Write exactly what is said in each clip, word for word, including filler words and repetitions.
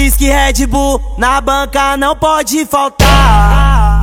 whisky, Red Bull, na banca não pode faltar.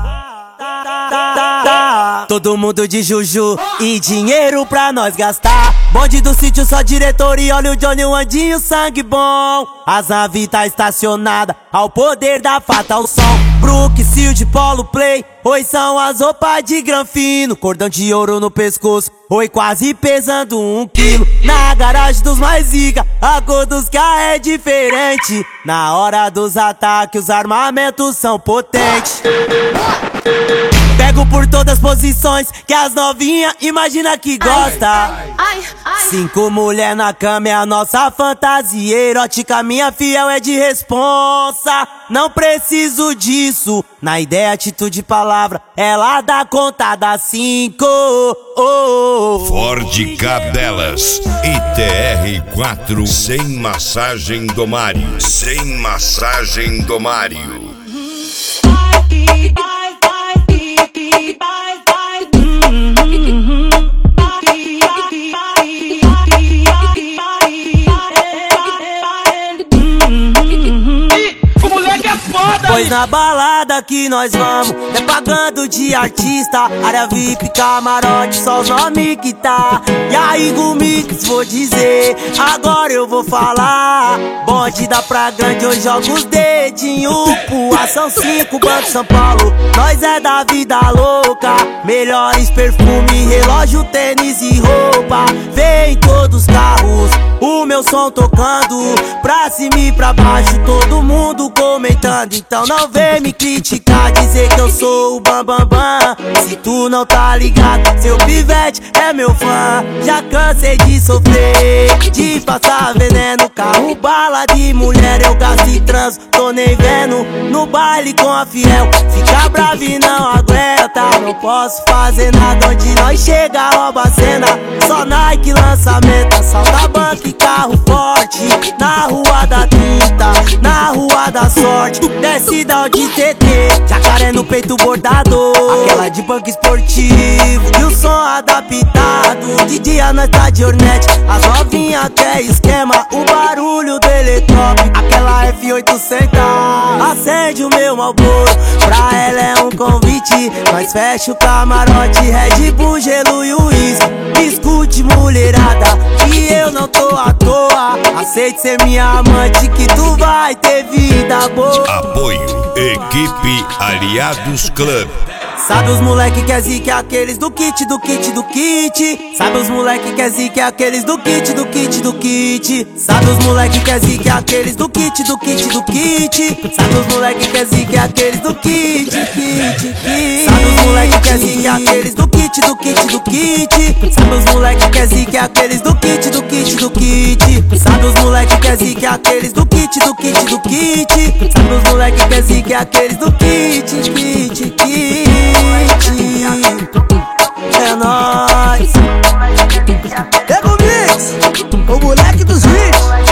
Todo mundo de juju e dinheiro pra nós gastar. Bonde do sítio, só diretor e olha o Johnny, o Andinho, sangue bom. As naves tá estacionada ao poder da Fatal Som. Brook, Shield, Polo Play, oi são as roupas de granfino. Cordão de ouro no pescoço, oi quase pesando um quilo. Na garagem dos mais zica, a cor dos carros é diferente. Na hora dos ataques, os armamentos são potentes. Pego por todas as posições que as novinhas imagina que gosta. Ai, ai, ai. Cinco mulher na cama é a nossa fantasia erótica. Minha fiel é de responsa, não preciso disso. Na ideia, atitude e palavra, ela dá conta das cinco. Oh, oh, oh. Ford Cadelas I T R quatro sem massagem do Mário. Sem massagem do Mário. Pois na balada que nós vamos é pagando de artista. Área V I P, camarote, só os nomes que tá. E aí, Gumix, vou dizer, agora eu vou falar. Bonde da Praia Grande, eu jogo os dedinhos pro Ação cinco, Banco São Paulo. Nós é da vida louca, melhores perfume, relógio, tênis e roupa. Vem todos os carros, o meu som tocando, pra cima e pra baixo, todo mundo comentando. Então não vem me criticar, dizer que eu sou o bambambam bam, bam. Se tu não tá ligado, seu pivete é meu fã. Já cansei de sofrer, de passar veneno. Carro, bala de mulher, eu gasto e transo, tô nem vendo. No baile com a fiel, fica bravo e não aguenta. Não posso fazer nada, onde nós chega rouba a cena. Só Nike lançamento, assalta banco e carro forte. Na rua da trinta, na rua da sorte. Desce da de T T, jacaré no peito bordado, aquela de banco esportivo e o som adaptado. De dia nós tá de Hornet, as novinhas quer esquema, o barulho dele é top. Aquela F oitocentos acende o meu Marlboro, pra ela é um convite. Nós fecha o camarote, Red Bull, gelo e uísque. Escute, mulherada, que eu não tô à toa. Aceite ser minha amante, que tu vai ter vida boa. Apoio Equipe Aliados Club. Sabe os moleque que é zica, é aqueles do kit, do kit, do kit. Sabe os moleque que é zica, é aqueles do kit, do kit, do kit. Sabe os moleque que é zica, é aqueles do kit, do kit, do kit. Sabe os moleque que é zica, é aqueles do kit, kit, kit. Sabe os moleque que é zica, é aqueles do kit, do kit, do kit. Sabe os moleque que é zica, é aqueles do kit, do kit, do kit. Sabe os moleque que é zica, é aqueles do kit, do kit, do kit. Sabe os moleque que é zica, é aqueles do kit, kit, kit. É nóis. É Gumix, o moleque dos hits.